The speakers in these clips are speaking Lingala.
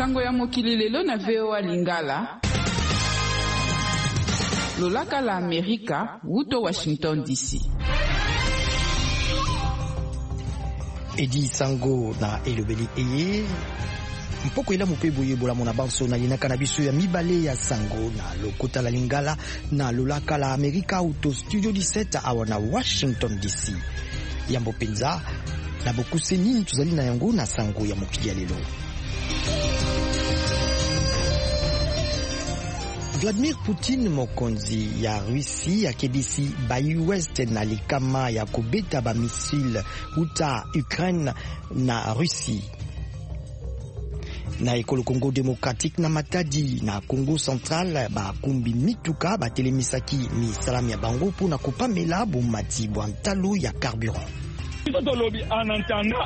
Sango ya mokili lelo na VOA Lingala. Lolaka la Amerika, wuto Washington DC. Edi Sango na elobeli eye. Mpoko ila mupebu yebola mona banso na linaka na biso ya mibale ya Sango na lokota la Lingala na lolaka la Amerika auto studio 17 awa na Washington DC. Yambo penza na bokuse nini tuzali na yango na Sango ya mokili ya lelo. Vladimir Putin mokonzi ya Russie akebisi Bayi West na likama ya kobeta ba missile uta Ukraine na Russie. Na ekolo Congo démocratique na Matadi na Congo central ba kumbi mituka ba telemisaki misalami ya bango pona kopamela bomati bwantalo ya carburant. Tolobi en entendant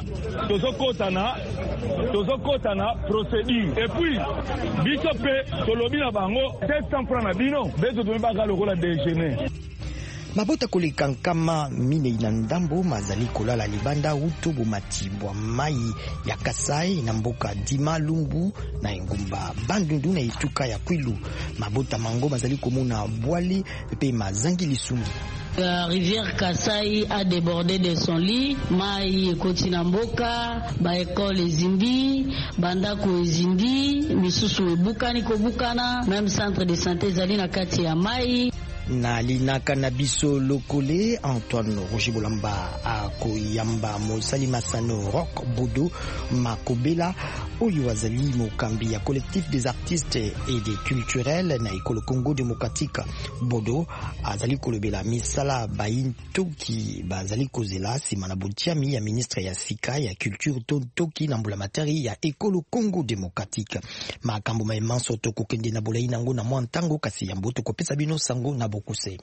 tozokotana procédure et puis bisope tolobi na bango 700 francs na bino bezo tumebaka lokola déjeuner. Mabota koleka nkama mine ina ndambo mazali kolala libanda uto bomati bwa mai ya Kasai na mboka Dima Lumbu na engumba Bandundu na ituka ya Kwilu. Mabota mango mazali komona bwali pe mazangi lisumu. La rivière Kasai a débordé de son lit. Mai ekoti na mboka, ba ekole ezimbi, bandako ezimbi, misusu ebukani kobukana, même centre de santé ezali na kati ya mai. Na linaka na biso lokole Antoine Roger Bolamba akoyamba mosali masano rock bodo makobela oyo azali mokambi ya collectif des artistes et des culturels na ekolo Congo démocratique. Bodo azali kolobela misala bayintoki bazali kozela sima na botiami ya ministre ya sika ya culture tontoki na mbula materi ya ekolo Congo démocratique. Makambo maemanso to kokende na bolai nango na mwantango kasi ya mboto kopesa bino Sango na Bokuse.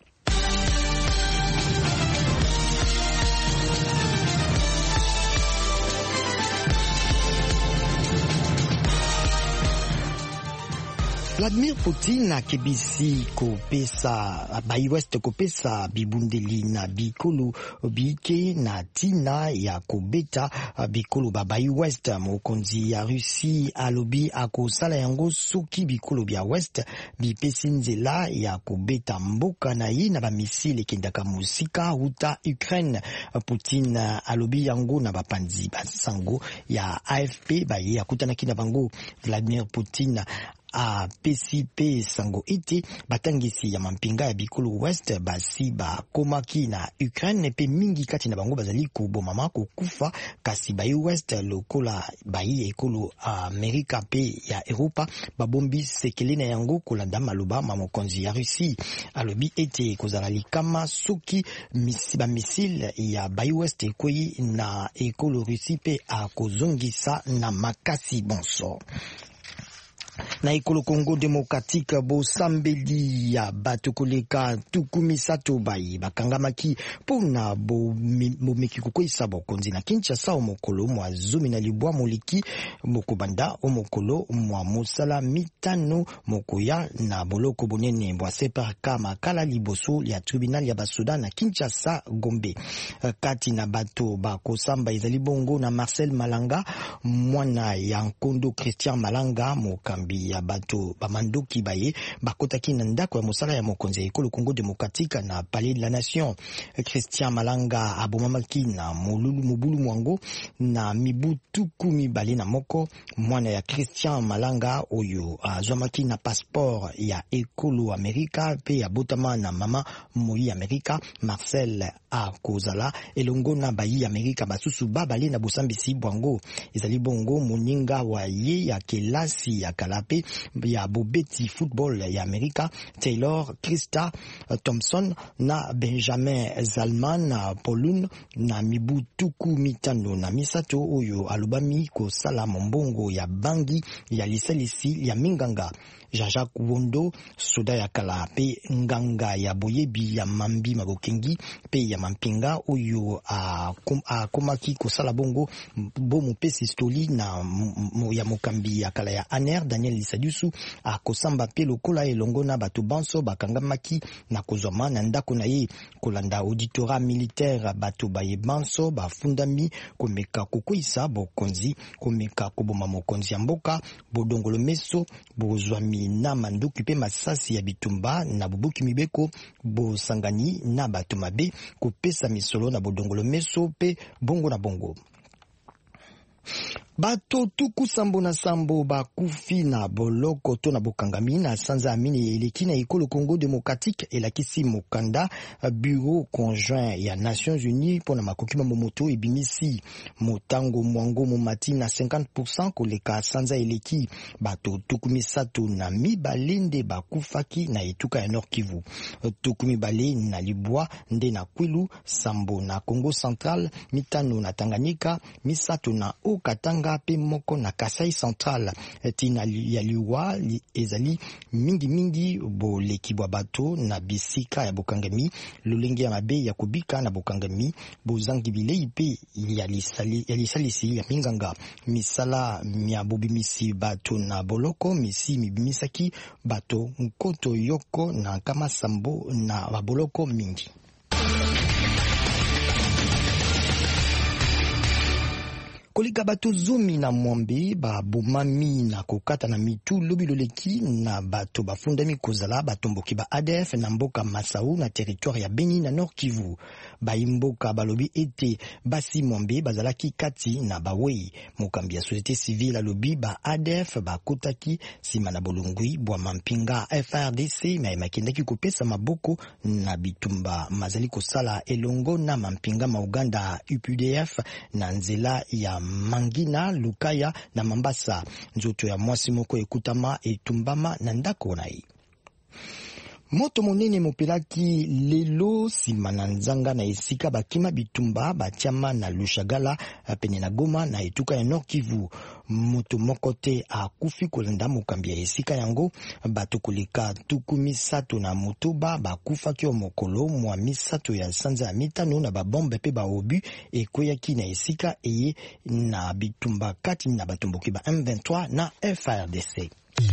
Vladimir Putin akebisi kopesa Bayi West kopesa bibundeli na bikolo bike na tina ya kobeta bikolo ba Bayi West. Mokonzi ya Russie alobi akosala yango soki bikolo bya West bipesi nzela ya kobeta mboka na ye na ba misile kendaka musika uta Ukraine. Putin alobi yango na bapanzi basango ya AFP baye akutanaki na bango. Vladimir Putin a PCP sango iti batangisi ya mampinga ya bikolo West basi ba komaki na Ukraine pe mingi kati na bango bazali kubomama kufa kasi Bayi West lokola bayi ekolo Amerika pe ya Europa babombi sekele na yango kolanda maloba mamokonzi ya Russie. Alobi ete kozala likama soki ba missile ya Bayi West ekoyi na ekolo Russie pe akozongisa na makasi bonso. Na ekolo Congo démocratique bosambeli ya bato koleka tukumisato bayi bakangamaki pona bomeki kokoisa bokonzi na Kinshasa omokolo mwa zumi na libwa moliki mokobanda omokolo mwa mosala mitano mokoya na boloko bonene bwa separka makala liboso ya tribunal ya basoda na Kinshasa Gombe. Kati na bato bakosamba ezali bongo na Marcel Malanga mwana ya Nkondo Christian Malanga mokambi ya bato bamandoki baye bakotaki na ndako ya mosala ya mokonzi ya ekolo Congo démocratique na Palais de la Nation. Christian Malanga abomamaki na mobulu mwango na mibutu 12 na moko. Mwana ya Christian Malanga oyo azwamaki na passeport ya ekolo Amerika pe ya botama na mama moi Amerika. Marcel akozala elongo na bayi Amerika basusu babale na bosambisi bwango ezali bongo moninga wa ye ya kelasi ya kalape ya bobeti football ya Amerika Taylor Krista Thompson na Benjamin Zalman na Polun na mibutuku mitano na misato oyo alubami kosala mbongo ya bangi ya lisalisi ya minganga. Jean-Jacques Wondo soda ya kala pe nganga ya boyebi ya mambi mabokengi pe ya mampinga oyo komaki kosala bongo bomu pesi stoli na ya mokambi ya kala ya Aner Daniel Daniel Lisadiusu akosamba pe lokola elongo na bato banso bakangamaki na kozwama na ndako na ye kolanda auditorat militaire bato baye banso bafundami komeka kokwisa bokonzi komeka koboma mokonzi ya mboka bodongolo meso bozwami na manduki pe masasi ya bitumba na bubuki mibeko bosangani na bato mabe kopesa misolo na bodongolo meso pe bongo na bongo. Bato tuku sambo na sambo bakufi na boloko to na bokangami na sanza amini eleki na ekolo Congo démocratique elakisi mokanda bureau conjoint ya Nations Unies pona makoki momoto ebimisi motango mwango momati na 50% koleka sanza eleki bato tuku misato na mibale nde bakufaki na etuka ya Nord Kivu tuku mibale na Libwa nde na Kwilu sambo na Congo Central mitano na Tanganyika misato na Okatanga pe moko na Kasai Central tina ya liwa ezali mingi boleki bwa bato na bisika ya bokangami lolenge ya mabe ya kubika na bokangami bozangi bilei pe ya lisalisi ya minganga misala mia bobimisi bato na boloko misi mibimisaki bato nkoto yoko na kama sambo na baboloko mingi. Kolika bato zomi na mwambe ba bomami na kokata na mitu lobi loleki na bato bafundami kozala batomboki ba ADF na mboka Masau na territoire ya Beni na Nord Kivu ba imboka balobi ete basi mwambe bazalaki kati na bawei mokambi ya société civile alobi ba ADF bakotaki sima na bolongwi bwa mampinga FRDC na makendaki kopesa maboko na bitumba mazali kosala elongo na mampinga ma Uganda UPDF na nzela ya Mangina, Lukaya na Mambasa. Nzoto ya mwasi moko ekutama etumbama na ndako nai. Moto monene mopelaki lelo sima na nzanga na esika bakima bitumba batiama na Lushagala pene na Goma na etuka ya Nord Kivu. Moto mokote akufi kolanda mokambi ya esika yango bato koleka tuku misato na motoba bakufa kyo mokolo mwa misato ya sanza ya mitano na babombe pe baobu ekoyaki na esika eye na bitumba kati na batomboki ba M23 na FRDC.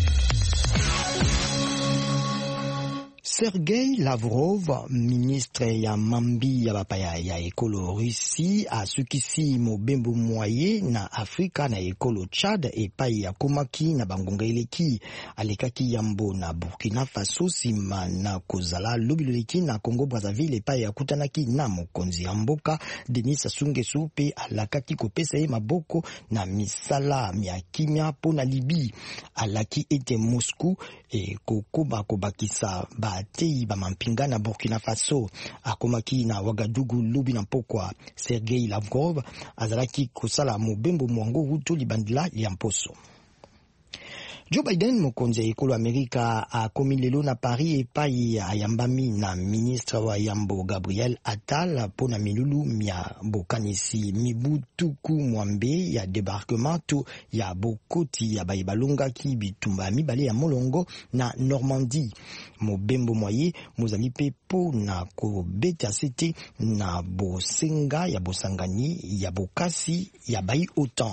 Sergei Lavrov, ministre ya mambi ya bapaya ya ekolo Russie, asukisi mobembo mwaye na Afrika na ekolo Chad epai ya komaki na bangonga eleki alekaki yambo na Burkina Faso sima na kozala lobiloleki na Congo Brazzaville epai ya kutanaki na mokonzi ya mboka Denis Sassou Nguesso pe alakaki kopesa ye maboko na misala mia kimia pona Libi alaki ete Moscou e kokoba kobakisa batei ba mampinga na Burkina Faso akomaki na Ouagadougou lobi na pokwa. Sergei Lavrov azalaki kosala mobembo mwango ruto libandila ya mposo. Joe Biden mokonzi ya ekolo Amerika akomi lelo na Paris epai ayambami na ministre wa yambo Gabriel Attal pona milulu mia bokanisi mibutuku mwambe ya debarquement ya bokoti ya baibalungaki bitumba mibale ya molongo na Normandie. Mobembo mwaye mozali pe pona kobeta sete na bosenga ya bosangani ya bokasi ya bai OTAN.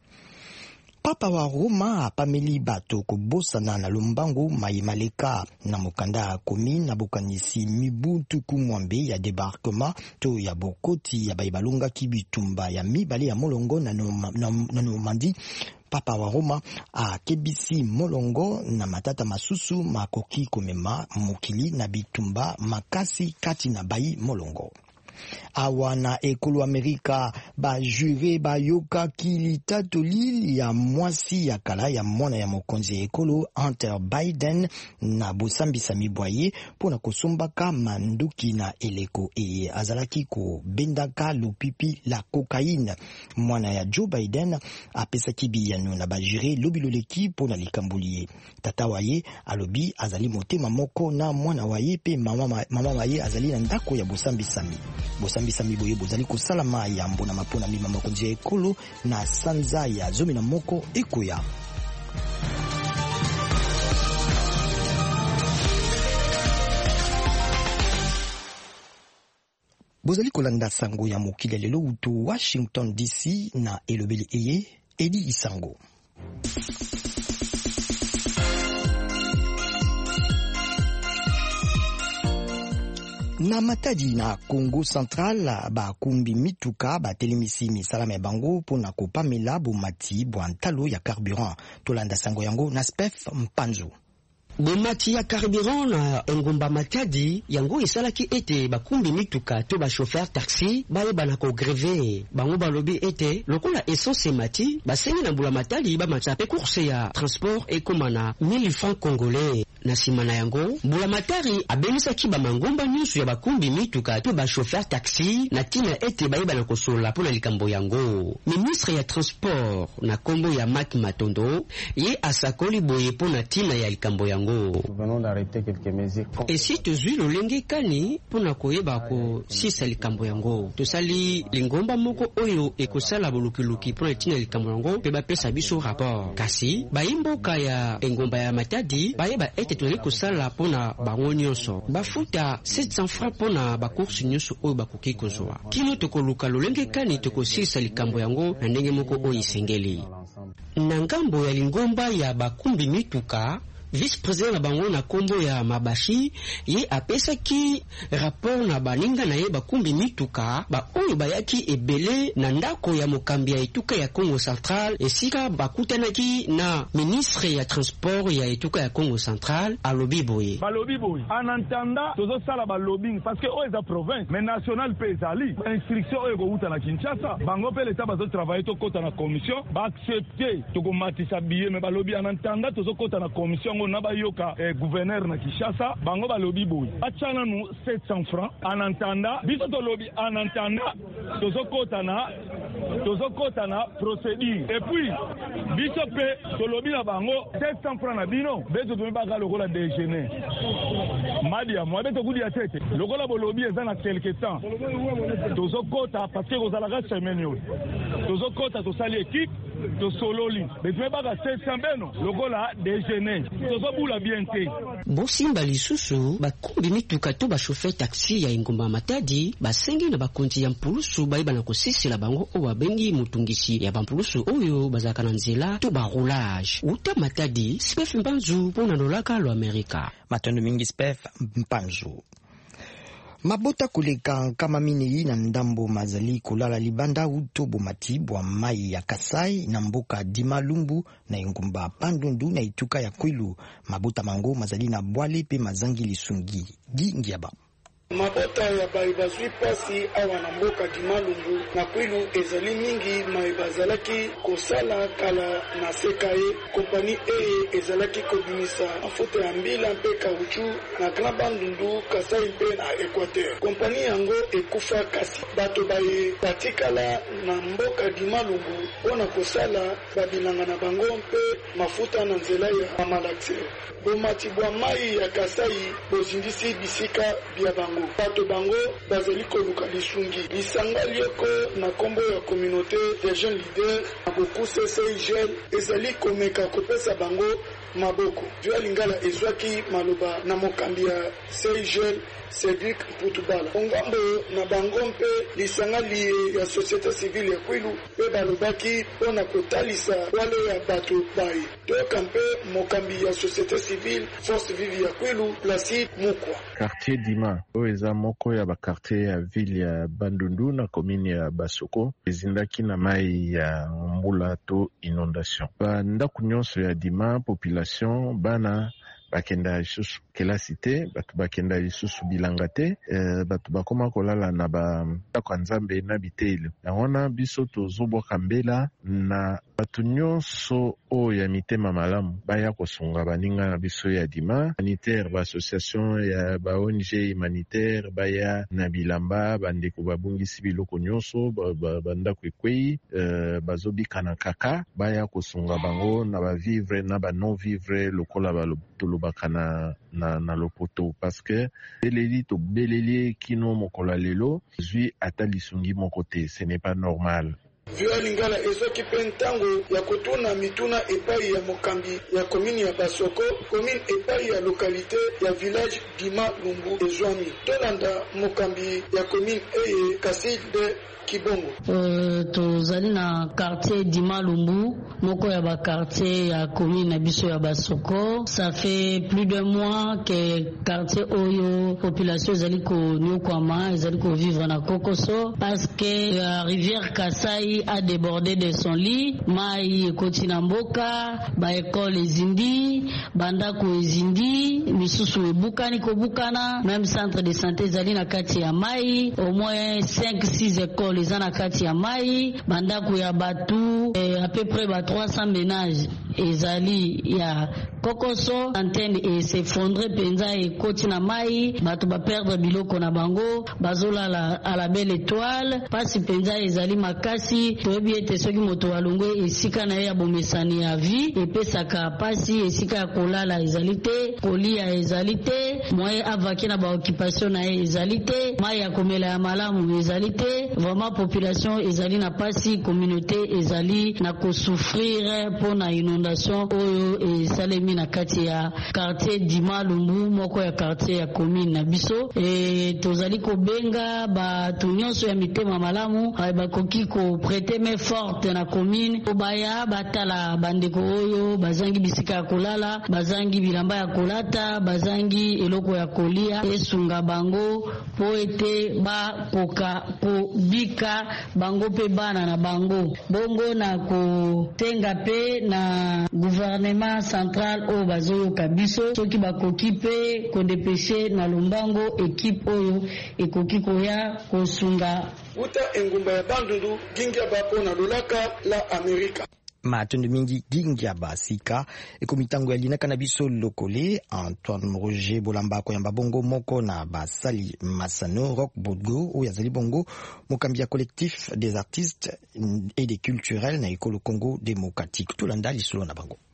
Papa wa Roma apameli bato kobosana na lombango mayimaleka na mokanda komi na bokanisi mibutuku mwambe ya debarquement to ya bokoti ya baibalunga kibitumba ya mibale ya molongo na Normandie. Papa wa Roma akebisi molongo na matata masusu makoki komema mokili na bitumba makasi kati na bai molongo. Awana ekolo Amerika ba jure ba yoka kilitatoli ya mwasi ya kala ya mwana ya mokonzi ekolo Hunter Biden na bosambisa mibwaye pona kosombaka manduki na eleko eye azalaki ko bendaka lupipi la cocaïne. Mwana ya Joe Biden apesaki biyano na ba jure lobiloleki pona likambulie. Tata waye alobi azali motema moko na mwana waye pe mama waye azali na ndako ya bosambisami. Bosambisami boye bozali kosalama yambo na mapona mima mokonzi ekolo na sanza ya zomi na moko ekoya. Bozali kolanda sango ya mokili lelo uto Washington DC na elobeli eye Edi Isango. Na Matadi na Congo Central bakumbi mituka batelemisi misala ya bango pona kopamela bomati bwa ntalo ya carburant. Tolanda sango yango na Spef Mpanzu. Bomati ya carburant na engomba Matadi yango esalaki ete bakumbi mituka to ba chauffeur taxi bayeba na ko greve. Bango balobi ete lokola essence mati basengi na mbula Matadi ba matsape course ya transport ekomana 1000 francs congolais. Na simana yango mbula Matadi abemisaki ba mangomba nyusu ya bakumbi mituka to ba chauffeur taxi na tina ete bayeba na kosola pona likambo yango. Ministre ya transport na kombo ya Mak Matondo ye asakoli boye pona tina ya likambo yango. Esi tozwi lolenge kani pona koyeba ko sisa likambo yango. Tosali lingomba moko oyo ekosala bolukiluki pona tina likambo yango pe bapesa biso rapport. Kasi bayimboka ya engomba ya Matadi bayeba ete tozali kosala pona bango nyonso. Bafuta 700 francs pona bakursi nyonso oyo bakoki kozwa. Kino tokoluka lolenge kani tokosisa likambo yango na ndenge moko oyo isengeli. Na ngambo ya lingomba ya bakumbi mituka vice-président na bango na kombo ya Mabashi ye apesaki rapport na baninga na ye bakumbi mituka ba oyo bayaki ebele na ndako ya mokambi ya etuka ya Congo Central esika bakutanaki na ministre ya transport ya etuka ya Congo Central alobi boye en entendant tozo sala ba lobbying parce que oyo za province mais national pe ezali instruction oyo ko uta na Kinshasa bango pe l'état bazo travailler to kota na commission ba accepter to ko matisa billet mais ba lobby en entendant tozo kota na commission na bayoka gouverneur na Kinshasa bango ba lobby boy achana nous 700 francs en entendant biso to lobby en entendant tozo kota na procédure et puis biso pe to lobby na bango 700 francs na bino bezo to ba lokola déjeuner madia moi beto kudi ya tete lokola bo lobby ezana quelque temps tozo kota parce que ozala ga semaine yo tozo kota to sali équipe to sololi beto ba ga 700 beno lokola déjeuner bula bien te. Bosimba lisusu bakumbi mituka to ba chauffeur taxi ya engomba Matadi basengi na bakonzi ya mpulusu bayeba na kosisila bango o babengi mutungisi ya bampulusu oyo bazaka na nzela to ba roulage. Uta Matadi Spef Mpanzu pona dolaka lo Amerika. Matondo mingi Spef Mpanzu. Mabota koleka kama minei na ndambo mazali kolala libanda uto bomati bwa mai ya Kasai na mboka Dimalumbu na engumba Pandundu na ituka ya Kwilu. Mabota mango mazali na bwale pe mazangi lisungi gingiaba. Mabota ya baibazwi pasi awa na mboka Dimalumbu na Kwilu ezali mingi maibazalaki kosala kala na sekaye kompani ezalaki kobimisa mafuta ya mbila mpe kauchu na Grand Bandundu Kasai mpe na Equateur. Kompani yango ekufa kasi bato baye batikala na mboka Dimalumbu pona kosala babilanga na bango mpe mafuta na nzela ya malaxe. Bomati bwa mai ya Kasai bozindisi bisika bia bango. Bato bango bazali koluka lisungi lisanga lioko na kombo ya communauté des jeunes leaders na bokuse Seigel ezali komeka kopesa bango maboko. Jua lingala ezwaki maloba na mokambi ya Seigel Cédric Putubala. Ongambo na bango mpe lisanga liye ya société civile ya Kwilu pe balobaki pona kotalisa wale ya bato bayi. Toka mpe mokambi ya société civile force vive ya Kwilu Placide Mukwa. Quartier Dima oeza moko ya ba quartier ya ville ya Bandundu na commune ya Basoko ezindaki na mai ya mbula to inondation. Ndako nyonso ya Dima population bana bakenda lisusu kelasi te, batu bakenda lisusu bilanga te, batu bakoma kolala na ndako ya Nzambe na bitelo. Yango biso tozoboka mbela na batu nyonso oyo ya mitema malamu baya kosunga baninga na biso ya Dima. Humanitaire ba association ya ba ONG humanitaire baya na bilamba bandeko babungisi biloko nyonso bandako ekwei bazobika na kaka baya kosunga bango na ba vivre na ba non vivre lokola tolobaka na lopoto parce que beleli to beleli kino mokola lelo zui ata lisungi moko te, ce n'est pas normal. Vio Lingala ezoki pentango ya kotuna mituna epai ya mokambi ya commune ya Basoko, commune epai ya localité ya village Dima Lumbu ezwami. Tolanda mokambi ya commune eye Kaside Kibongo. Tozali na quartier Dima Lumbu, moko ya ba quartier ya commune na biso ya Basoko. Ça fait plus de mois que quartier oyo population ezali ko nyokwama, ezali ko vivre na kokoso parce que la rivière Kasai a débordé de son lit. Mai ekoti na mboka, ba école ezindi, bandako ezindi, misusu ebukani kobukana, même centre de santé ezali na kati ya mai, au moins 5-6 écoles les na kati ya mai, bandako ya batu à peu près 300 ménages ezali ya kokoso. Antenne et s'effondrer penza et koti na mai, batu ba perdre biloko na bango, bazola à la belle étoile, pasi penza ezali makasi. Toyebi ete soki moto walongwe esika na ya bomesani ya vie epesaka pasi, esika ya kolala ezali te, kolia ezali te, moye avaki na ba occupation na ezali te, mai ya komela ya malamu ezali te. Vraiment population ezali na pasi, communauté ezali na kosouffrir pona inondation oyo esalemi na kati ya quartier Dima Lumbu, moko ya quartier ya commune na biso. Tozali kobenga batu nyonso ya mitema malamu bakoki ko prêter main forte na commune obaya batala bandeko oyo bazangi bisika ya kolala, bazangi bilamba ya kolata, bazangi eloko ya kolia, esunga bango po ete bakoka kobika bango pe bana na bango. Bongo na kotenga pe na gouvernement central oyo bazoyoka biso soki bakoki pe kodepeshe na lombango ekipe oyo ekoki koya kosunga uta engumba ya Bandundu gingia bapo na lolaka la Amerika. Matondo mingi gingia basika ekomitango ya linaka na biso lokole. Antoine Roger Bolamba koyamba bongo moko na basali Masano Rock Bodo ou yazali bongo mokambia collectif des artistes et des culturels na ekolo Congo démocratique tulanda lisolo na bango.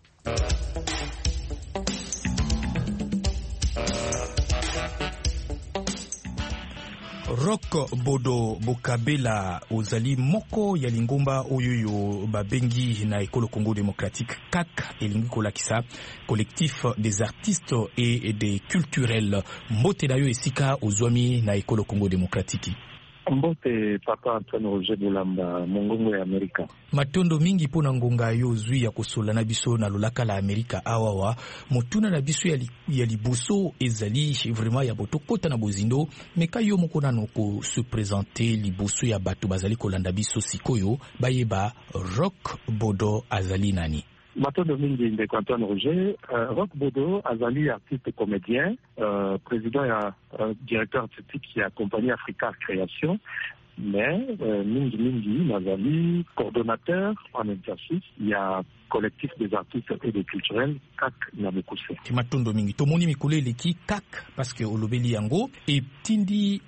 Rock Bodo Bokabela ozali moko ya lingomba oyoyo babengi na ekolo Congo démocratique CAC elingi kolakisa collectif des artistes et des culturels. Mbote dayo esika ozwami na ekolo Congo démocratique. Mbote papa Antoine Roger Bolamba mongongo ya Amerika. Matondo mingi pona ngonga yo zwi ya kosola na biso na lolaka la Amerika awawa motuna na biso ya liboso ezali vraiment ya boto kota na bozindo meka yo moko na noko se présenter liboso ya bato bazali kolanda biso sikoyo bayeba Rock Bodo azali nani. Matondo mingi ndeko Antoine Roger, Rock Bodo azali artiste comédien, président et directeur artistique de la compagnie Africa Création, mais mingi nazali coordonnateur en exercice, il y a collectif des artistes et des culturels CAC na Bokuse. Matondo mingi tomoni mikole leki CAC parce que olobeli yango et tindi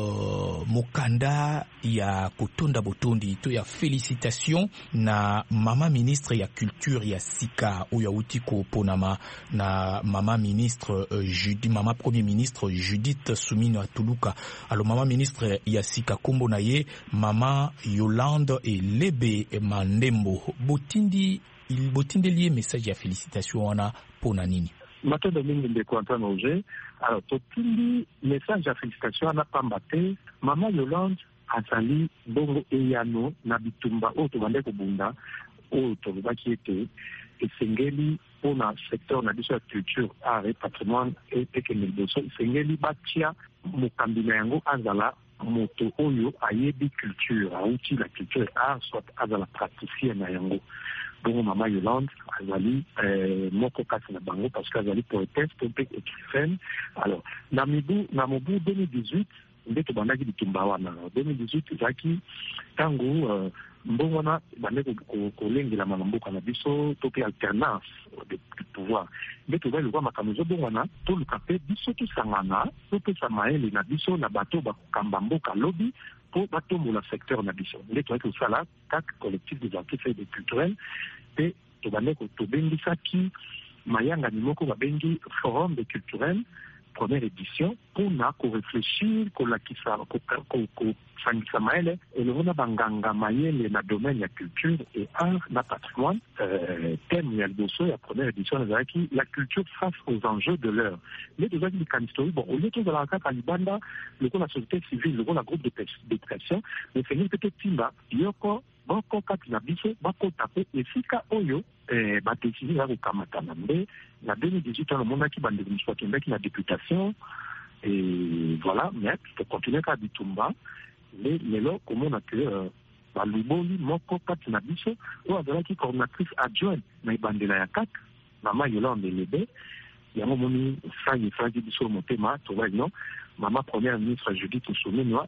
mokanda ya kotonda botondi to ya félicitations na mama ministre ya culture ya sika oya utiko ponama na mama ministre mama premier ministre Judith Soumino Atuluka. Alors mama ministre ya sika kombo na ye mama Yolande et Lebe Mandembo botindi il botindeli message ya félicitations wana pona nini. Matondo mingi ndeko Antoine Roger, alors totindi message ya félicitations wana pambate mama Yolande azali bongo eyano na bitumba o to bande ko bunda o to baki ete esengeli pona secteur na biso ya culture art et patrimoine et teknologie esengeli batia mokambina yango azala moto oyo ayebi culture auti la culture art soit azala praticien na yango. Bongo mama Yolande azali moko kati na bango parce que azali poétesse et écrivaine. Alors na mobu 2018 ndeto bandaki bitumba wana 2018 zaki tango mbongo na bande kolengela mamboka na biso to pe alternance de pouvoir ndeto ba lokwa makamuzo bongo na to lukape biso to sangana to pe samaele na biso na bato ba kamba mboka lobby pour batombo la secteur na biso ndeto ko sala CAC collectif des artistes et des culturels et to bande ko to bendisa ki mayanga ni moko ba bengi forum des culturels première édition pour réfléchir la Samaele et le Rona Banganga Mayele na domaine de culture et art na patrimoine thème ya liboso ya première édition la culture face aux enjeux de l'heure. Les deux amis de histoire bon au lieu de la carte Libanda le la société civile le groupe de pression mais c'est peut-être timba yoko boko kati na biso bako tape efika oyo ba décider ya kokamata na mbe na 2018 on mona ki bande mishwa ki na députation et voilà mais pour continuer à bitumba mais là comment on a que baluboli moko kati na biso o azalaki coordinatrice adjointe na ibandela ya CAC mama Yolande Lebe yango moni fayi biso motema to va non mama première ministre Judith Soumenwa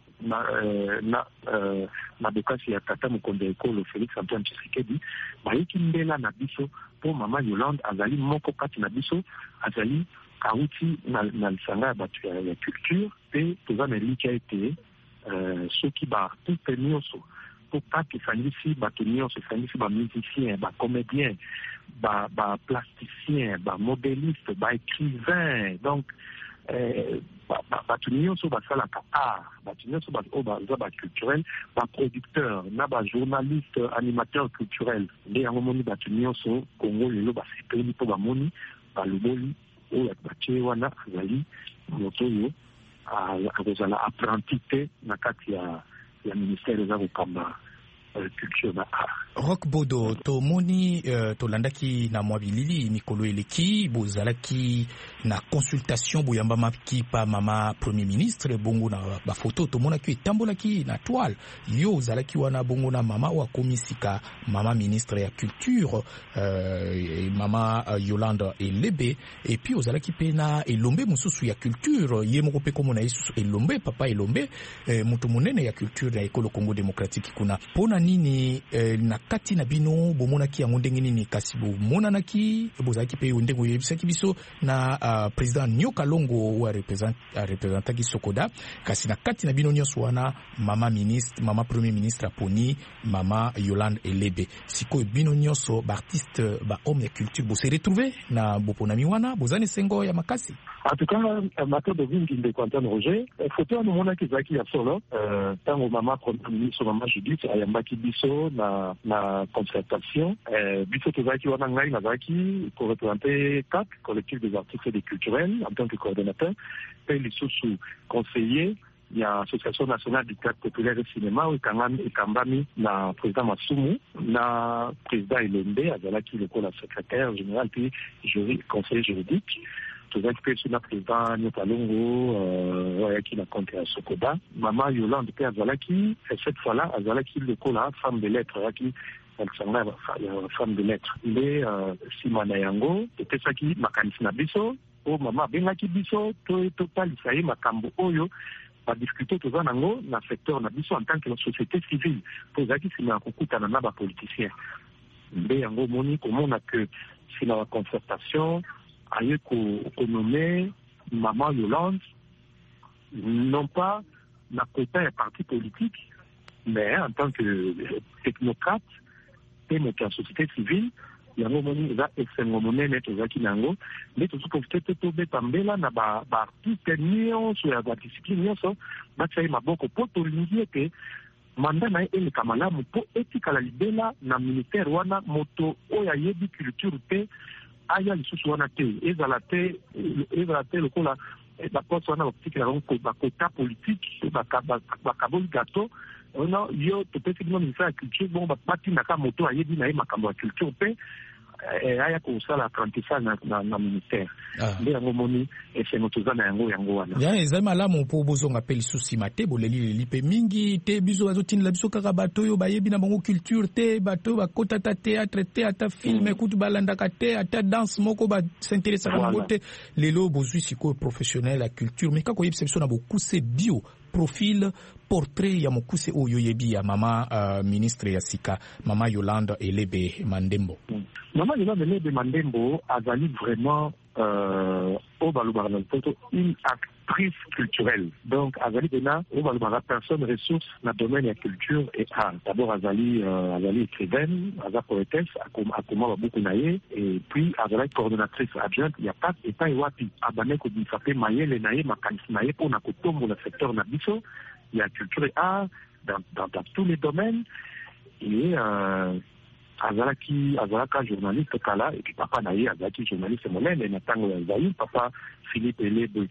na bekasi ya tata mokonde ekolo Félix Antoine Tshisekedi bayiki mbela na biso po mama Yolande azali moko kati na biso azali kauti na lisanga ya batu ya culture pe toza na lika ete soki ba tout nyonso pour pas que sanisi bato nyonso sanisi ba musicien ba comédien ba plasticien ba modéliste ba écrivain donc bato nyonso basalaka art bato nyonso baza ba culturel ba producteur na ba journaliste animateur culturel nde yango moni bato nyonso Congo lelo basepeli mpo bamoni baloboli oyo batie wana azali moto oyo akozala apprenti te na kati ya ministère eza kokamba culture na art. Rock Bodo tomoni tolandaki na mwa bilili mikolo eleki bozalaki na consultation boyambamaki pa mama premier ministre bongo na ba photo tomonaki etambolaki na toile yo ozalaki wana bongo na mama wa komisika mama ministre ya culture mama Yolande Elebe et puis ozalaki pena elombe mususu ya culture ye moko pe komona yesu elombe papa elombe mutu munene ya culture ya ekolo Congo démocratique kuna pona nini na kati na bino bomonaki yango ndenge nini kasi bomonanaki bozalaki pe ndenge yebisaki biso na président Nyoka Longo wa représentaki Sokoda kasi na kati na bino nyonso wana mama premier ministre aponi mama Yolande Elebe siko bino nyonso ba artiste ba homme ya culture bo se retrouver na boponami wana bozani sengo ya makasi. En tout cas, amateur de vingi de Quentin Roger, photo nous mona kizaki ya solo, tango mama premier ministre mama Judith ayambaki biso na concertation, biso tozaki wana ngai na zaki pour représenter CAC, collectif des artistes et des culturels en tant que coordonnateur, et les sous conseillers il y a Association nationale du théâtre populaire et cinéma où Kambami na président Masumu na président Elombe azalaki le secrétaire général puis conseiller juridique tozaki pe sur na président Nyoka Longo qui na compte à Sokoda mama Yolande pe azalaki cette fois-là azalaki le femme de lettres qui femme de lettres mais simana yango tepesaki makanisi na biso o mama bengaki biso to palisa ye makambo oyo ba discuter toza nango na secteur na biso en tant que société civile tozaki sima kokutana na ba politiciens mbe yango moni komona que sina la concertation aye ko nommer maman Yolande non pas na côté un parti politique mais en tant que technocrate et en société civile yango moni eza esengo monene tozaki nango nde tozoprofite te tobeta mbela na baartiste nyonso ya badiscipline nyonso batia ye maboko mpo tolingi ete manda na ye eleka malamu mpo etikala libela na ministère wana moto oyo ayebi culture te aya lisusu wana te ezala te lokola baposte wana bakotikela bakota politique bakaboli gato non yo topesi bino ministère ya culture bon batindaka moto ayebi na ye makambo ya culture mpe aya kosala apprentissage na ministère nde yango moni esengo toza na yango wana ezali malamu mpo bozonga mpe lisusu te boleli mpe mingi te biso bazotindela biso kaka bato oyo bayebi na bango culture te bato oyo bakotata théâtre te ata filme kutu balandaka te ata danse moko basinteresaka bango te lelo bozwi sikoyo professionnel ya culture me kaka oyebisa biso na bokuse bio profil portrait ya mokuse oyo yebi ya mama ministre ya sika mama Yolande Elebe Mandembo. Mama Yolande Elebe Mandembo azali vraiment au balobana une directrice culturelle. Donc, Azali Bena, on va le personne ressource dans le domaine de la culture et art. D'abord, Azali écrivaine, Azali poétesse, Akoma beaucoup naïe, et puis Azali coordonnatrice adjointe, il y a pas et pas Iwapi. Abane ko disapé maïe, les naïe, makanisi naïe, pour na kotombo le secteur nabiso, il y a culture et art dans tous les domaines, et Azalaka journaliste kala, et puis papa naïe, Azalaki journaliste monnaie, et Natango Azali, papa Philippe Elebe,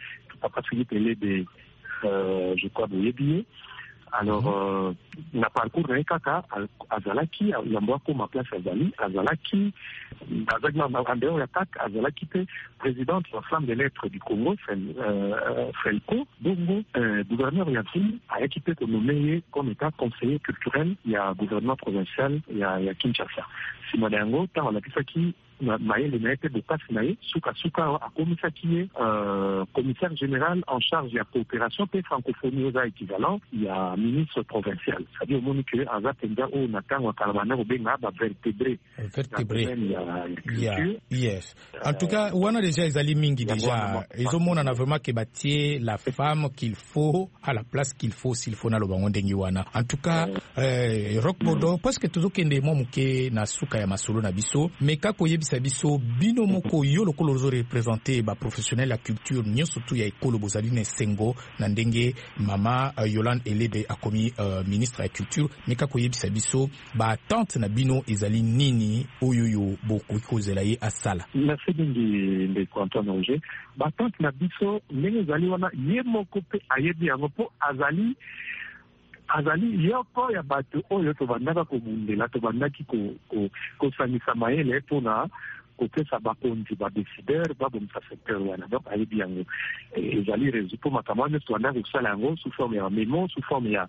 je crois, de Yebiye. Alors, na parcours na kaka Azalaki, yambo ko ma place Azalaki, en dehors ya tak Azalaki te présidente de la Flamme des Lettres du Congo, Felco, Bongo, gouverneur Yatine, a équipé de nommé comme état conseiller culturel, il y a gouvernement provincial, il y a Kinshasa. Simodango, tant on a qui Maël et Maël de Passinaï, Souka a commissaire qui est commissaire général en charge de la coopération et francophonie aux équivalents, il y a ministre provincial. C'est-à-dire au moment que Azatenda ou Nathan ou Kalabana ou Benga va vertébrer. Yes. En tout cas, on a déjà les alimingi déjà. Ils ont mon vraiment que bâtir la femme qu'il faut à la place qu'il faut s'il faut na lo bango ndengiwana. En tout cas, rock bodo parce que toujours kende mo muke na suka ya masolo na biso, mais kako biso bino moko yo lokolo zo représenter ba professionnel la culture nyo surtout ya ekolo bozali ne sengo na ndenge mama Yolande Elebe akomi ministre ya culture meka koyebisa biso ba tante na bino ezali nini oyoyo boko kozela ye asala. Merci bingi de Antoine Roger. Ba tante na biso ndenge ezali wana ye moko pe ayebi yango po azali yoko ya bato oyo tobandaka kobundela tobandaki kosanisa mayele mpona kopesa bakonzi badécideur babomisa secteur wana. Donc ayebi yango ezali réseau mpo makambo nyonso tobandaka kosala yango sous forme ya memo, sous forme ya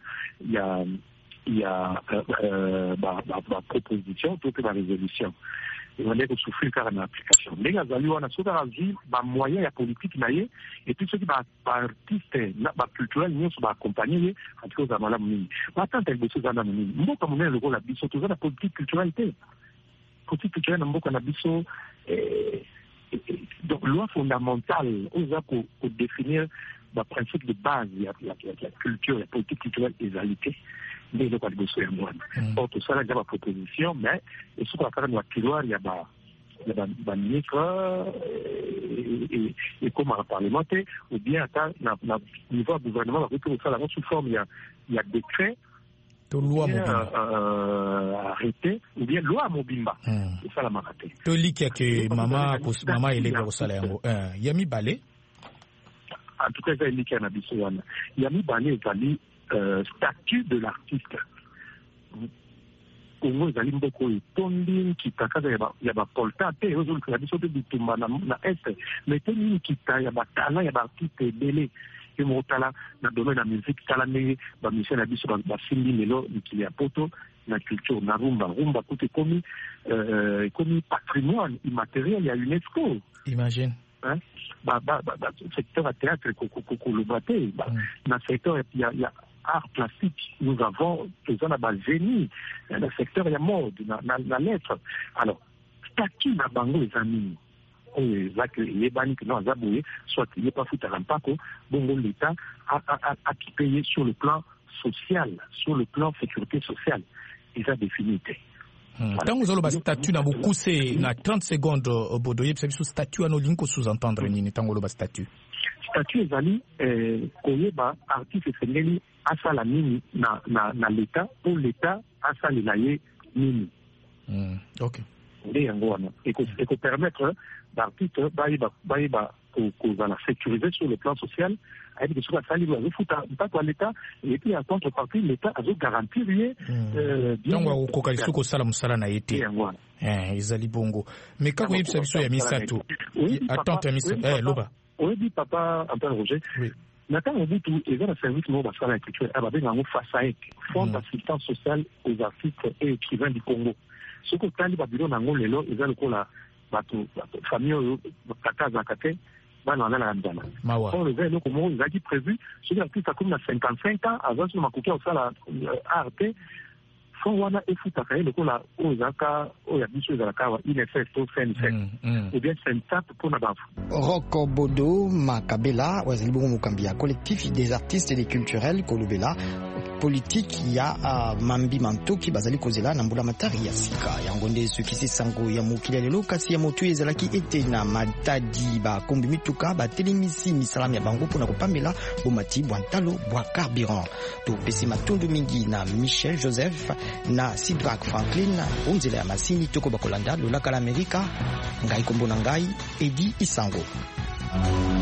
proposition to pe barésolution ebandaki kosouffrir kaka na application ndenge azali wana soki azwi bamoyen ya politique na ye epuis soki baartiste baculturel nyonso baakompagne ye antuka ozala malamu mingi batante ya liboso eza nano mingi mboka monene lokola biso toza na politique culturelle te politique culturelle na mboka na biso donc loi fondamentale oyo eza kodéfinir baprincipe de base ya culture ya politique culturelle ezali te nde eloko ya liboso yango wana or tosala nja baproposition mais esuka kaka na bakiloire ya baministre ekomaka parlement te ou bien ata na niveau ya gouvernement bakoki kosala yango sous forme ya décret arrêté ou bien loi mobimba esalamaka te tolikiake mama eleka kosala yango ya mibale en tout cas eza elikia na biso wana ya mibale ezali statut de l'artiste. Congo ezali mboka oyo etondi nkita kaka ya bapolta te ozolukela biso mpe bitumba na este mais te nini nkita ya batala ya baartiste ebele yo moko tala na domaine ya musique tala ndenge bamusicien na biso basimbi lelo mikili ya poto na culture na rumba kuta ekomi patrimoine immatériel ya UNESCO. Imagine secteur à théâtre koloba te na secteur ya art plastique nous avons toza na bagénie na secteur ya mode na lettre. Alors statut na bango eza nini oyo ezake eyebani ke non aza boye soit ye pas futaka mpako bongo l'état akipeye sur le plan social, sur le plan sécurité sociale eza défini te. Ntango ozoloba statut na bokuse na 30 secondes bodo yebisa biso statut wana olingi kosous-entendre nini ntango oloba statut ezali koyeba artiste esengeli asala nini na l'état po l'état asalela ye nini nde yango wana ekopermettre baartiste bayeba kozala sécurisé sur le plan social ayebi ke soki asali azofuta mpako ya l'état et puis en contrepartie l'état azogarantir ye ntango akokoka lisusu kosala mosala na ye te ezali bongo mais kako oyebisa biso ya misato attente ya misato loba oyebi papa Antoine Roger na ntango mobutu eza na service moko basala ya culture babenga yango FASAEC, Fonds d'assistance sociale aux artistes et écrivains du Congo. Soki otali babilo nango lelo eza lokola bato famille oyo kaka azalaka te bana bazalaka nzala or eza eloko moko ezalaki prévu soki artiste akomi na 55 ans aza so na makoki ya kosala art te fond wana efutaka ye lokola oyo ezalaka oyo ya biso ezalaka wa INSS to FNSS ou bien SENSAT mpona bafu. Roko Bodo Makabela wazali bongo mokambi ya collectif des artistes et des culturels kolobela politique ya Mambi Mantoki bazali kozela na mbula matari ya sika yango nde sukisi sango ya mokili lelo kasi ya motu ezalaki ete na matadi ba kombi mituka ba telemisi misalam ya bango pona kopambela bomati bwantalo bwa carburant to pesi matundu mingi na Michel Joseph na Sidrak Franklin onzela ya masini toko bakolanda lolaka la Amerika ngai kombo na ngai Edi Isango.